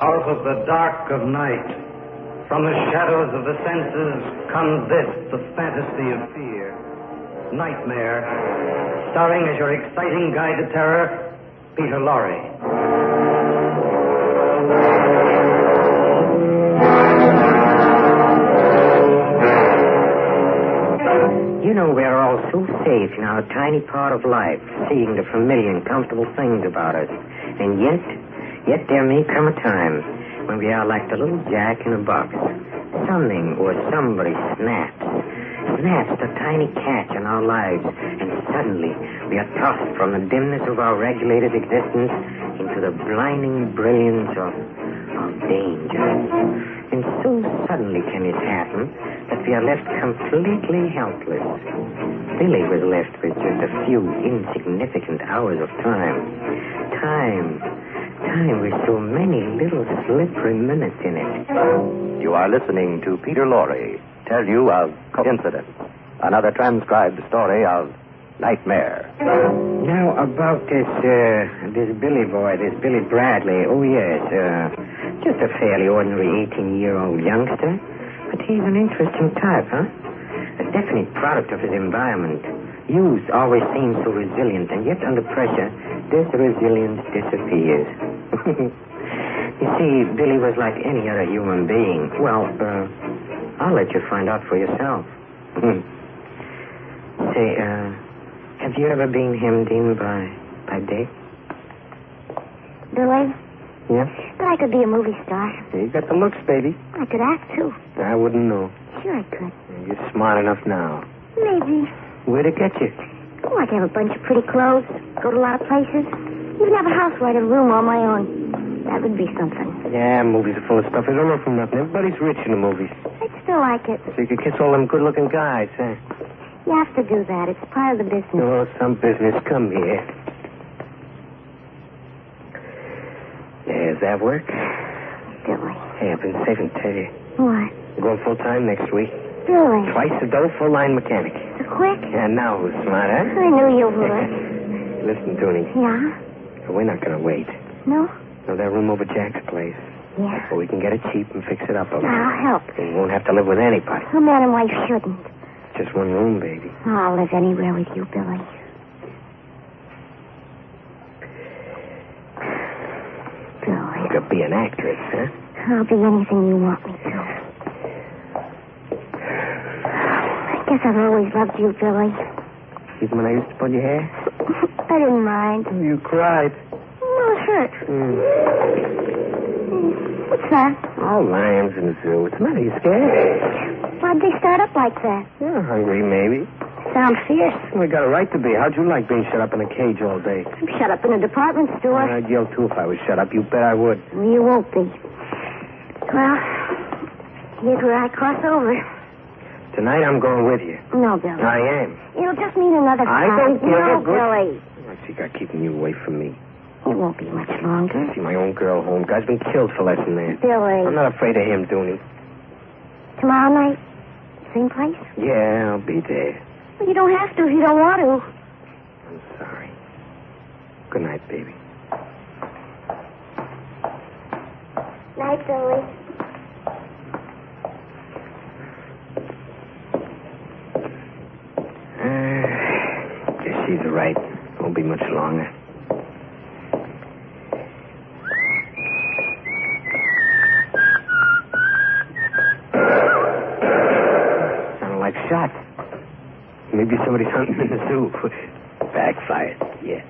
Out of the dark of night, from the shadows of the senses, comes this, the fantasy of fear. Nightmare, starring as your exciting guide to terror, Peter Lorre. You know, we're all so safe in our tiny part of life, seeing the familiar and comfortable things about us. And yet there may come a time when we are like the little jack in a box. Something or somebody snaps the tiny catch in our lives, and suddenly we are tossed from the dimness of our regulated existence into the blinding brilliance of danger. And so suddenly can it happen that we are left completely helpless. Billy was left with just a few insignificant hours of time. Time with so many little slippery minutes in it. You are listening to Peter Lorre tell you of Coincidence, another transcribed story of Nightmare. Now, about this Billy boy, this Billy Bradley. Oh, yes, just a fairly ordinary 18-year-old youngster. But he's an interesting type, huh? A definite product of his environment. Youth always seems so resilient, and yet under pressure, this resilience disappears. You see, Billy was like any other human being. Well, I'll let you find out for yourself. Say, have you ever been hemmed in by Dick? Billy? Yeah? But I could be a movie star. You got the looks, baby. I could act, too. I wouldn't know. Sure I could. You're smart enough now. Maybe. Where'd it get you? Oh, I could have a bunch of pretty clothes, go to a lot of places, even have a house where I had a room all my own. That would be something. Yeah, movies are full of stuff. They don't know from nothing. Everybody's rich in the movies. I'd still like it. So you could kiss all them good-looking guys, huh? You have to do that. It's part of the business. Oh, some business. Come here. There's that work. Billy. Hey, I've been saving to tell you. What? We're going full-time next week. Billy. Twice a dough, full-line mechanic. So quick? Yeah, now who's smart, huh? I knew you would. Listen, Toonie. Yeah? We're not going to wait. No? Know that room over Jack's place? Yeah. Well, we can get it cheap and fix it up a little. I'll help. You won't have to live with anybody. A man and wife shouldn't. Just one room, baby. I'll live anywhere with you, Billy. Billy. You could be an actress, huh? I'll be anything you want me to. I guess I've always loved you, Billy. Even when I used to pull your hair? I didn't mind. You cried. Well, it hurt. What's that? Oh, lions in the zoo. What's the matter? You scared? Why'd they start up like that? You're hungry, maybe. Sound fierce. We got a right to be. How'd you like being shut up in a cage all day? I'm shut up in a department store. I'd yell, too, if I was shut up. You bet I would. You won't be. Well, here's where I cross over. Tonight I'm going with you. No, Billy. I am. It'll just mean another I fight. don't give no, a good... Billy. What's he got keeping you away from me? It won't be much longer. I see my own girl home. Guy's been killed for less than that. Billy. I'm not afraid of him, Dooney. Tomorrow night? Same place? Yeah, I'll be there. Well, you don't have to if you don't want to. I'm sorry. Good night, baby. Night, Billy. Guess she's right. Won't be much longer. Sounded like shots. Maybe somebody's hunting in the zoo. Backfired. Yeah.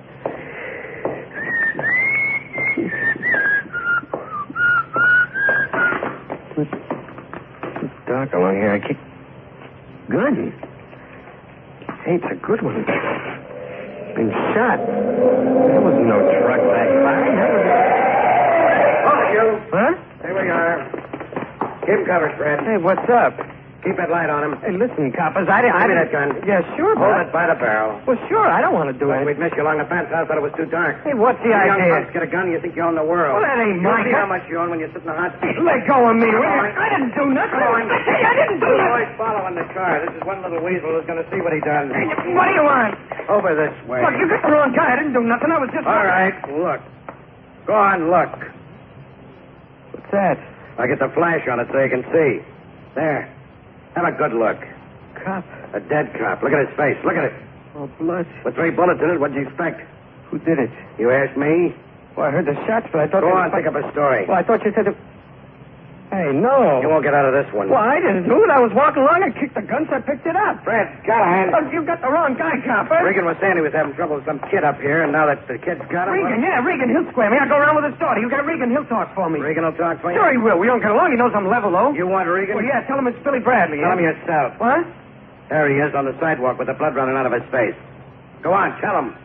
It's dark along here. I kick... Gun. Hey, it's a good one. Been shot. There wasn't no truck backfiring. Hold it, you. Huh? There we are. Keep him covered, Fred. Hey, what's up? Keep that light on him. Hey, listen, coppers, I Give me that gun. Yeah, sure, Hold but... it by the barrel. Well, sure, I don't want to do When it. we'd missed you along the fence, I thought it was too dark. Hey, what's the You young idea? punks get a gun, you think you own the world. Well, that ain't You my see gun. how much you own when you sit in the hot seat. Let go of me, will you? on. I didn't do nothing. Come on. Hey, I didn't do Two nothing. boys following the car. This is one little weasel who's going to see what he does. Hey, what do you want? Over this way. Look, you got the wrong guy. I didn't do nothing. I was just... All right, look. Go on, look. that? I'll get the flash on it so you can see. There. Have a good look. Cop. A dead cop. Look at his face. Look at it. Oh, blood. With 3 bullets in it, what'd you expect? Who did it? You asked me? Well, I heard the shots, but I thought... Go on, pick up a story. Well, I thought you said it... Hey, no. You won't get out of this one. Well, I didn't do it. I was walking along. I kicked the gun, so I picked it up. Fred, Callahan. Oh, you got the wrong guy, copper. Regan was saying he was having trouble with some kid up here, and now that the kid's got him... Regan, yeah, Regan. He'll square me. I'll go around with his daughter. You got Regan. He'll talk for me. Regan will talk for you? Sure he will. We don't get along. He knows I'm level, though. You want Regan? Well, yeah, tell him it's Billy Bradley. Tell him yourself. What? There he is on the sidewalk with the blood running out of his face. Go on, tell him.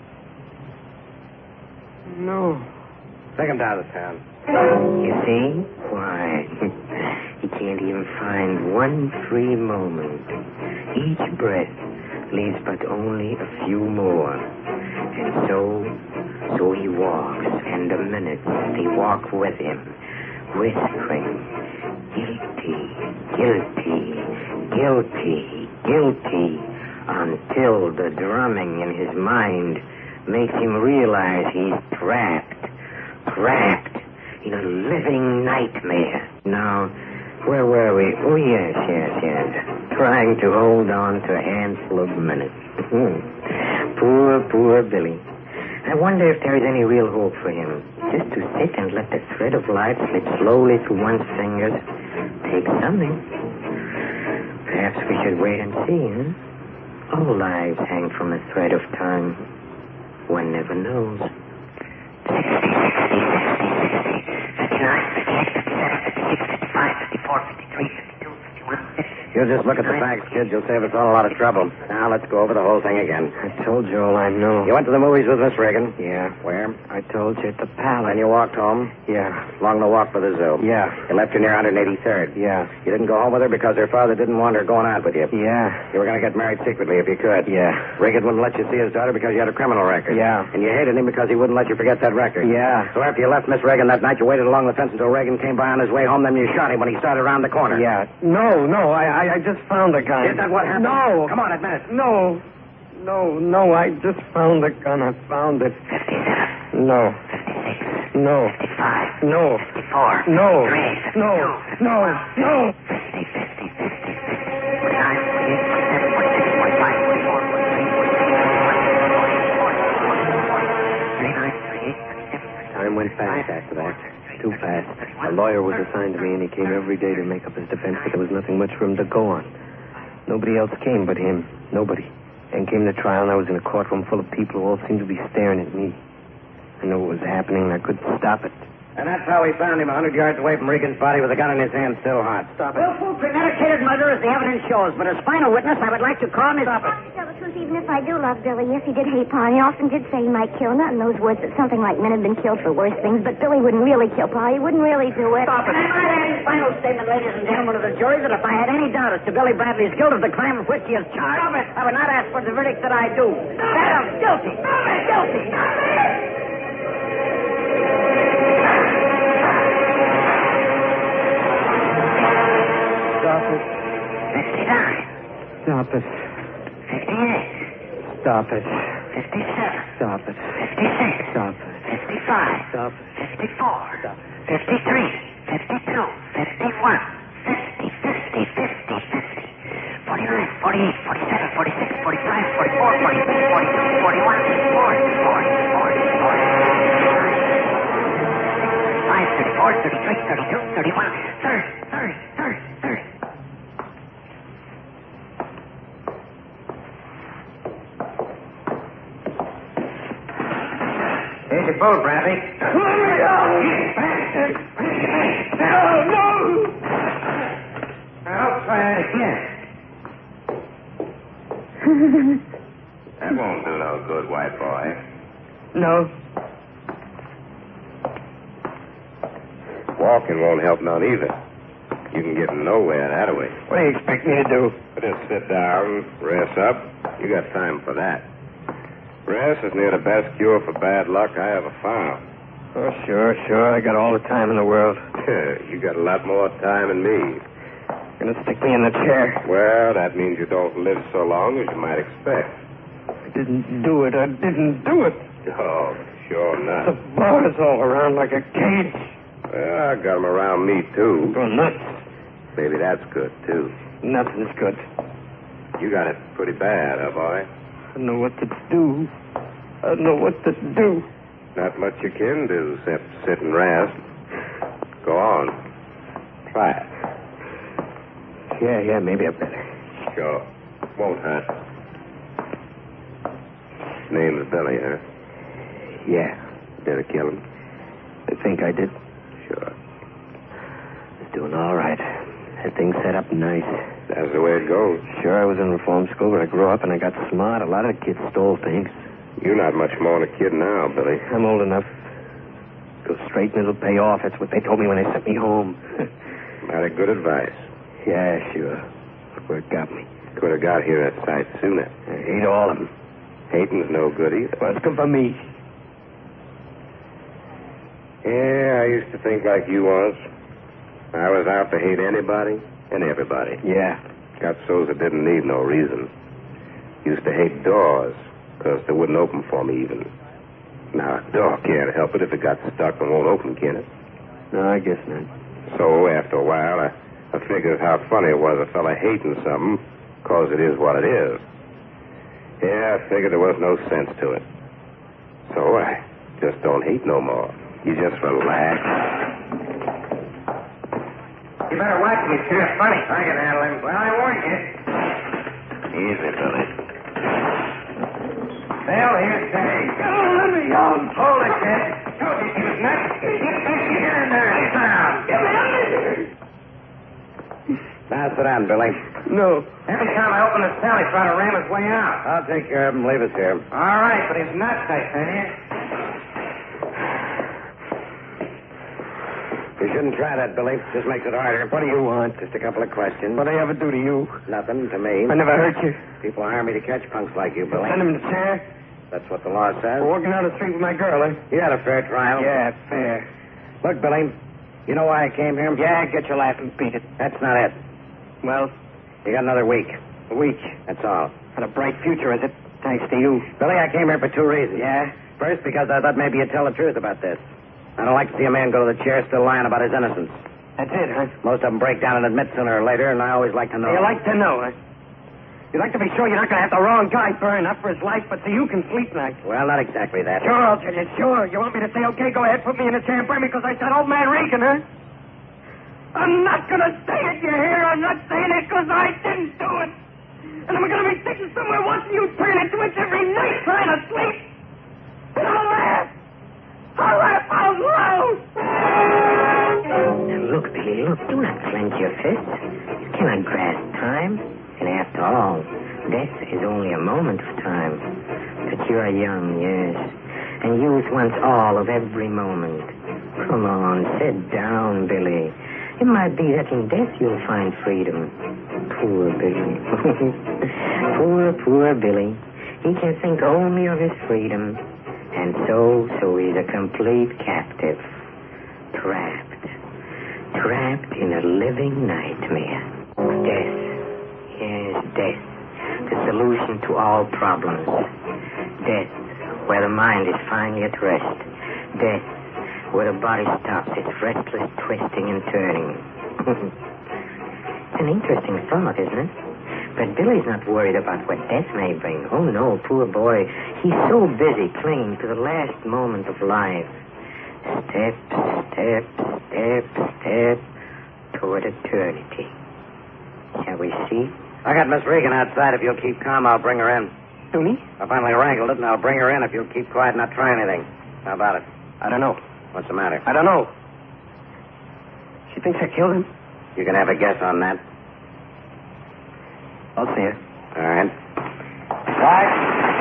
No. Take him down to town. You see? Why, he can't even find one free moment. Each breath leaves but only a few more. And so he walks, and the minutes they walk with him, whispering, guilty, guilty, guilty, guilty, until the drumming in his mind makes him realize he's trapped in a living nightmare. Now, where were we? Oh, yes. Trying to hold on to a handful of minutes. Poor Billy. I wonder if there is any real hope for him. Just to sit and let the thread of life slip slowly through one's fingers takes something. Perhaps we should wait and see, huh? All lives hang from a thread of time. One never knows. 60, 59, 58, 57, 56, 55, 54, 53, 52, 51, 50. You just look at the facts, kid. You'll save us all a lot of trouble. Now, let's go over the whole thing again. I told you all I know. You went to the movies with Miss Regan? Yeah. Where? I told you at the Palace. And you walked home? Yeah. Along the walk for the zoo? Yeah. You left her near 183rd? Yeah. You didn't go home with her because her father didn't want her going out with you? Yeah. You were going to get married secretly if you could? Yeah. Regan wouldn't let you see his daughter because you had a criminal record? Yeah. And you hated him because he wouldn't let you forget that record? Yeah. So after you left Miss Regan that night, you waited along the fence until Regan came by on his way home, then you shot him when he started around the corner? Yeah. No. I just found the gun. Is that what happened? No. Come on, admit it. No. I just found the gun. I found it. 57. No. 56. No. 55. No. 54. No. 53. No. 52. No. 50, 50, 50, 50. 49, 48, 47, 46, 45, 44, 43, 44, 45, 46, 47, 48, 47. Time went fast after that. Too fast. A lawyer was assigned to me, and he came every day to make up his defense, but there was nothing much for him to go on. Nobody else came but him. Nobody. And came the trial, and I was in a courtroom full of people who all seemed to be staring at me. I knew what was happening, and I couldn't stop it. And that's how we found him 100 yards away from Regan's body with a gun in his hand still hot. Stop it. Willful, premeditated murder as the evidence shows, but as final witness, I would like to call Miss... To tell the truth, even if I do love Billy, yes, he did hate Pa, and he often did say he might kill. Not in those words that something like men have been killed for worse things, but Billy wouldn't really kill Pa. He wouldn't really do it. Stop it. And I might add his final statement, ladies and gentlemen of the jury, that if I had any doubt as to Billy Bradley's guilt of the crime of which he is charged, I would not ask for the verdict that I do. That of guilty. Guilty. Stop it. 59. Stop it. 58. Stop it. 57. Stop it. 56. Stop it. 55. Stop it. 54. Stop 53. 52. 51. 50. 50. 50. 50. 49. 48. 47. 46. 45. 44. 46. 42. 41. 40. 40. 40. 45. 34. 33. 32. 31. 30. 30. 30. 30. Here's your boat, Bradley. No! I'll try it again. That won't do no good, white boy. No. Walking won't help none either. You can get nowhere that way. What do you expect me to do? Just sit down, rest up. You got time for that. Rest is near the best cure for bad luck I ever found. Oh, sure. I got all the time in the world. You got a lot more time than me. Gonna stick me in the chair. Well, that means you don't live so long as you might expect. I didn't do it. Oh, sure The not. bars all around like a cage. Well, I got 'em around me, too. Go nuts. Maybe that's good, too. Nothing's good. You got it pretty bad, huh, boy? I don't know what to do. I don't know what to do. Not much you can do except sit and rest. Go on. Try it. Yeah, maybe I better. Sure. Won't hurt. Name's Billy, huh? Yeah, Did it kill him? I think I did. Sure. He's doing all right. Had things set up nice. That's the way it goes. Sure, I was in reform school, but I grew up and I got smart. A lot of the kids stole things. You're not much more than a kid now, Billy. I'm old enough. Go straight and it'll pay off. That's what they told me when they sent me home. Mighty good advice. Yeah, sure. Look where it got me. Could have got here at sight sooner. I hate all of them. Hating's no good either. Well, it's good for me. Yeah, I used to think like you was. I was out to hate anybody and everybody. Yeah. Got so's it didn't need no reason. Used to hate doors, because they wouldn't open for me even. Now, a door can't help it if it got stuck and won't open, can it? No, I guess not. So, after a while, I figured how funny it was a fella hating something, because it is what it is. Yeah, I figured there was no sense to it. So I just don't hate no more. You just relax. You better watch me. It's kind of funny. I can handle him. Well, I warned you. Easy, Billy. Well, here's Teddy. Oh, let me out. Hold it, Ted. Told you she was nuts. Get in there. Sit down. Get me out of here. Now sit down, Billy. No. Every time I open the cell, he's trying to ram his way out. I'll take care of him. Leave us here. All right, but he's nuts, I tell you. You shouldn't try that, Billy. Just makes it harder. What do you want? Just a couple of questions. What did I ever do to you? Nothing to me. I never hurt you. People hire me to catch punks like you, Billy. Send him to chair. That's what the law says. Walking down the street with my girl, eh? You had a fair trial. Yeah, fair. Look, Billy, you know why I came here? Yeah, get your laugh and beat it. That's not it. Well, You got another week. a week. That's all. Had a bright future, is it? Thanks to you. Billy, I came here for two reasons. Yeah? First, because I thought maybe you'd tell the truth about this. I don't like to see a man go to the chair still lying about his innocence. That's it, huh? Most of them break down and admit sooner or later, and I always like to know. You like to know, huh? You like to be sure you're not going to have the wrong guy burn up for his life, but so you can sleep nights. Well, not exactly that. Sure, I'll tell you. Sure. You want me to say, okay, go ahead, put me in a chair and burn me because I said old man Regan, huh? I'm not going to say it, you hear? I'm not saying it because I didn't do it. And I'm going to be sitting somewhere watching you turn a switch every night trying to sleep. And I'll laugh. I'll laugh out loud. Now, look, Billy, look. Do not clench your fists. You cannot grasp time. And after all, death is only a moment of time. But you are young, yes. And use once all of every moment. Come on, sit down, Billy. It might be that in death you'll find freedom. Poor Billy. Poor Billy. He can think only of his freedom. And so he's a complete captive. Trapped in a living nightmare. Death. Yes, death. The solution to all problems. Death, where the mind is finally at rest. Death, where the body stops its restless twisting and turning. An interesting thought, isn't it? But Billy's not worried about what death may bring. Oh, no, poor boy. He's so busy clinging to the last moment of life. Step toward eternity. Shall we see? I got Miss Regan outside. If you'll keep calm, I'll bring her in. To me? I finally wrangled it, and I'll bring her in if you'll keep quiet and not try anything. How about it? I don't know. What's the matter? I don't know. She thinks I killed him. You can have a guess on that. I'll see her. All right. Right.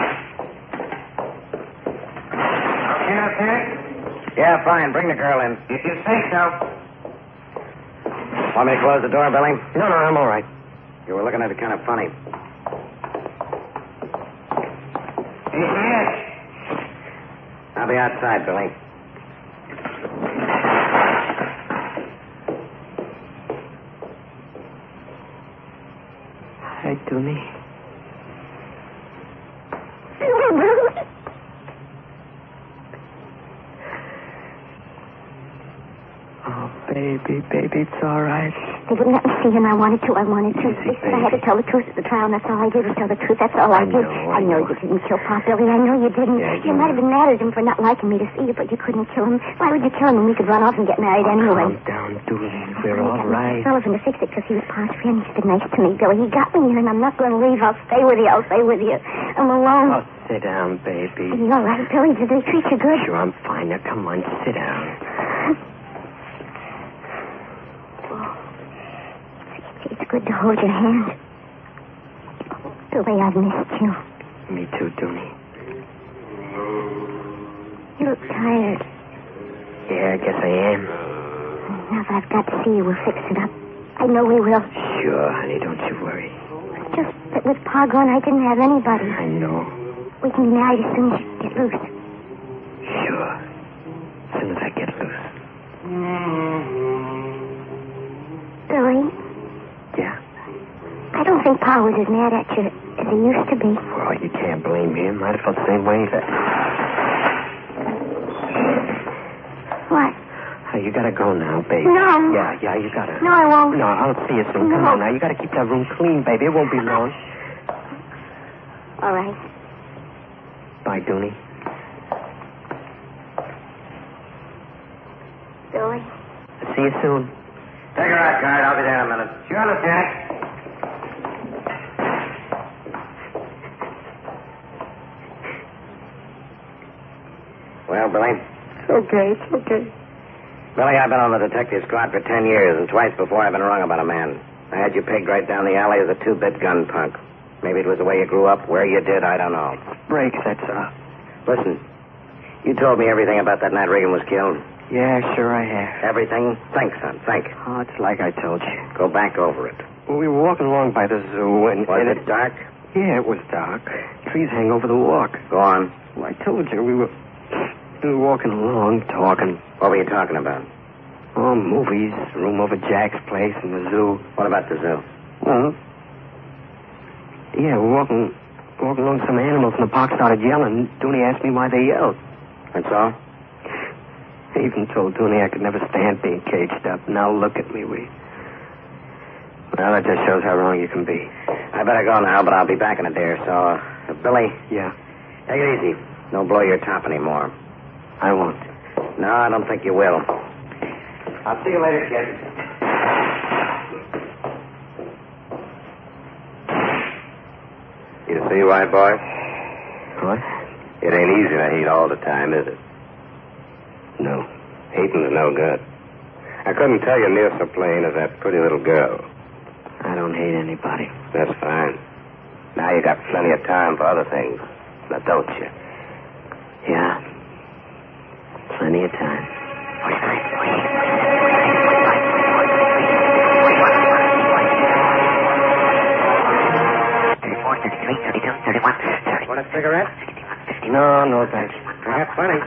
Okay, okay? Yeah, fine. Bring the girl in. If you say so. Want me to close the door, Billy? No, I'm all right. You were looking at it kind of funny. Yes. I'll be outside, Billy. Hi, Tony. Baby, it's all right. They wouldn't let me see him. I wanted to. Easy, They said I had to tell the truth at the trial, and that's all I did was tell the truth. That's all I did. I I know know. you didn't kill Pop, Billy. I know you didn't. Yeah, you might have been mad at him for not liking me to see you, but you couldn't kill him. Why would you kill him when we could run off and get married anyway? Calm down, Dooley. We're all I got right. Mr. Sullivan to fix it because he was Pa's friend. He's been nice to me, Billy. He got me here, and I'm not going to leave. I'll stay with you. I'm alone. Oh, sit down, baby. Are you all right, Billy? Did they treat you good? Sure, I'm fine. Now, come on, sit down. It's good to hold your hand. Billy, I've missed you. Me too, Dooney. You look tired. Yeah, I guess I am. Now that I've got to see you, we'll fix it up. I know we will. Sure, honey, don't you worry. It's just that with Pa gone, I didn't have anybody. I know. We can be married as soon as you get loose. Sure. As soon as I get loose. Billy, Yeah? I don't think Pa was as mad at you as he used to be. Well, you can't blame him. I'd have felt the same way. What? Hey, you gotta go now, baby. No. Yeah, you gotta. No, I won't. No, I'll see you soon. Come No. on now. You gotta keep that room clean, baby. It won't be long. All right. Bye, Dooney. Billy. See you soon. Take her out, guard. I'll be there in a minute. Sure, Lieutenant. Well, Billy? It's okay. Billy, I've been on the detective squad for 10 years, and twice before I've been wrong about a man. I had you pegged right down the alley as a two-bit gun punk. Maybe it was the way you grew up, where you did, I don't know. Breaks, that's all. Listen, you told me everything about that night Regan was killed. Yeah, sure I have. Everything? Think, son, think. Oh, it's like I told you. Go back over it. We were walking along by the zoo, and... Was and it dark? Yeah, it was dark. Trees hang over the walk. Go on. Well, I told you, we were walking along, talking. What were you talking about? Oh, movies, room over Jack's place, and the zoo. What about the zoo? Well, yeah, we're walking along. Some animals in the park started yelling. Dooney asked me why they yelled. That's all? I even told Dooney I could never stand being caged up. Now look at me, Well, that just shows how wrong you can be. I better go now, but I'll be back in a day or so. Billy, Yeah, take it easy. Don't blow your top anymore. I won't. No, I don't think you will. I'll see you later, kid. You see why, boy? What? It ain't easy to hate all the time, is it? No. Hating's no good. I couldn't tell you near so plain as that pretty little girl. I don't hate anybody. That's fine. Now you got plenty of time for other things. Now, don't you? Yeah. Plenty of time. Want a cigarette? No, thanks. I got plenty.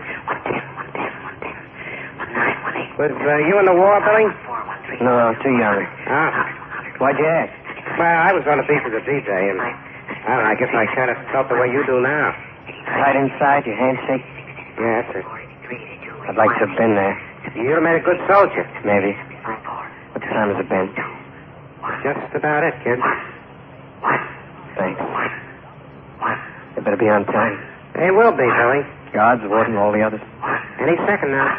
Was you in the war, Billy? No, too young. Ah. Why'd you ask? Well, I was going to be for the DJ, and I don't know, I guess I kind of felt the way you do now. Right inside, your handshake. Yeah, that's it. I'd like to have been there. You'd have made a good soldier. Maybe. What time has it been? Just about it, kid. Thanks. You better be on time. They will be, Billy. Guards, warden, all the others. Any second now.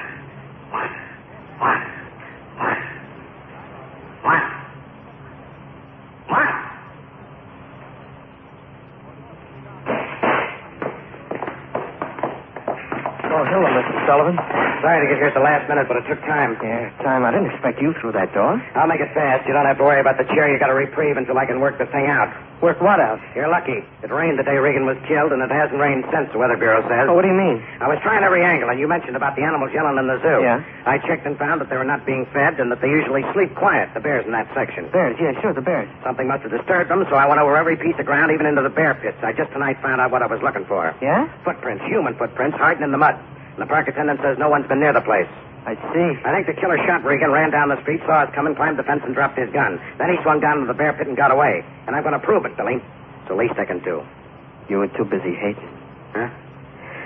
Oh, hello, Mr. Sullivan. Sorry to get here at the last minute, but it took time. Yeah, time. I didn't expect you through that door. I'll make it fast. You don't have to worry about the chair. You got a reprieve until I can work the thing out. Work what out? You're lucky. It rained the day Regan was killed, and it hasn't rained since, the Weather Bureau says. Oh, what do you mean? I was trying every angle, and you mentioned about the animals yelling in the zoo. Yeah? I checked and found that they were not being fed and that they usually sleep quiet, the bears in that section. Bears, yeah, sure, the bears. Something must have disturbed them, so I went over every piece of ground, even into the bear pits. I just tonight found out what I was looking for. Yeah? Footprints, human footprints, hardened in the mud. And the park attendant says no one's been near the place. I see. I think the killer shot Regan, ran down the street, saw us coming, climbed the fence, and dropped his gun. Then he swung down to the bear pit and got away. And I'm going to prove it, Billy. It's the least I can do. You were too busy hating. Huh?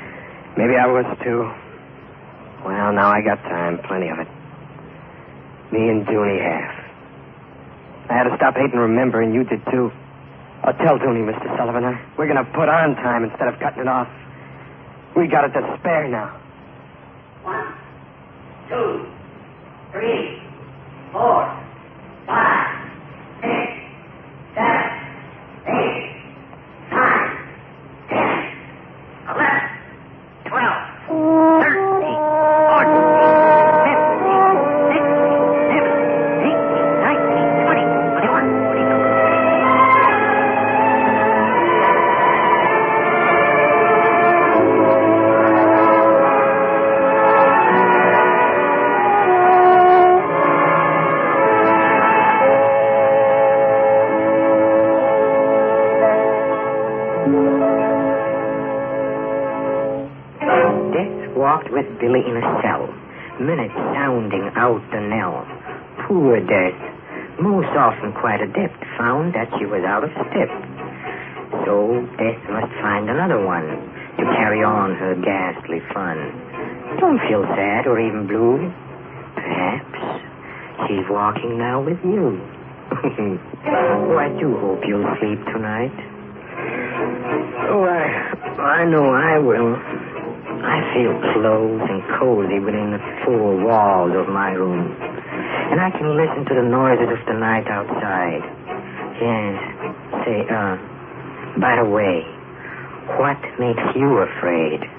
Maybe I was too. Well, now I got time, plenty of it. Me and Junie have. I had to stop hating Remember, and you did too. I'll tell Junie, Mr. Sullivan. We're going to put on time instead of cutting it off. We got it to spare now. 1, 2, 3, 4, 5, 6, 7, 8, 9, 10, 11, 12, 13, 14, 15, 16, 17, 18, 19, 20, 21, 22. Death walked with Billy in a cell, minutes sounding out the knell. Poor Death, most often quite adept, found that she was out of step. So Death must find another one to carry on her ghastly fun. Don't feel sad or even blue. Perhaps she's walking now with you. Oh, I do hope you'll sleep tonight. Oh, I know I will. I feel close and cozy within the four walls of my room. And I can listen to the noises of the night outside. Yes. Say, by the way, what makes you afraid?